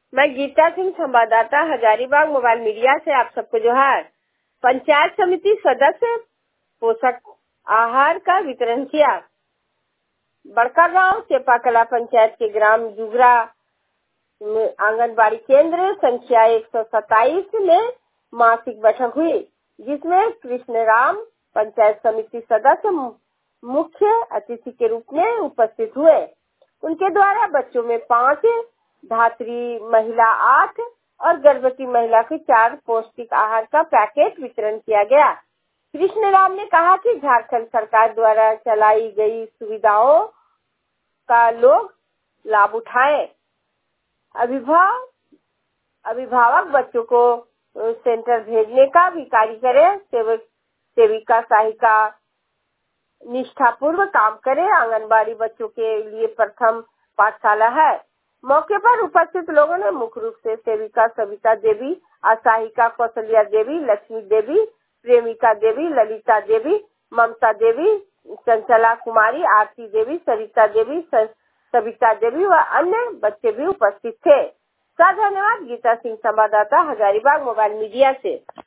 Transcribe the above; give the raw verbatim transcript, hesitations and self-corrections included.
मैं गीता सिंह, संवाददाता, Hazaribagh mobile media से आप सबको जोहार। पंचायत समिति सदस्य पोषक आहार का वितरण किया। बड़का गांव चेपाकला पंचायत के ग्राम जुगरा आंगनबाड़ी केंद्र संख्या एक सौ सत्ताईस में मासिक बैठक हुई, जिसमें कृष्ण राम पंचायत समिति सदस्य मुख्य अतिथि के रूप में उपस्थित हुए। उनके द्वारा बच्चों में पाँच, धात्री महिला आठ और गर्भवती महिला के चार पौष्टिक आहार का पैकेट वितरण किया गया। कृष्ण राम ने कहा कि झारखंड सरकार द्वारा चलाई गई सुविधाओं का लोग लाभ उठाएं। अभिभावक अभिभावक बच्चों को सेंटर भेजने का भी कार्य करें। सेवक सेविका सहायिका निष्ठापूर्वक काम करें। आंगनबाड़ी बच्चों के लिए प्रथम पाठशाला है। मौके पर उपस्थित लोगों ने मुख्य रूप से सेविका सविता देवी, सहायिका कौशल्या देवी, लक्ष्मी देवी, प्रेमिका देवी, ललिता देवी, ममता देवी, चंचला कुमारी, आरती देवी, सरिता देवी, सविता देवी व अन्य बच्चे भी उपस्थित थे। धन्यवाद। गीता सिंह, संवाददाता, हजारीबाग मोबाइल मीडिया से।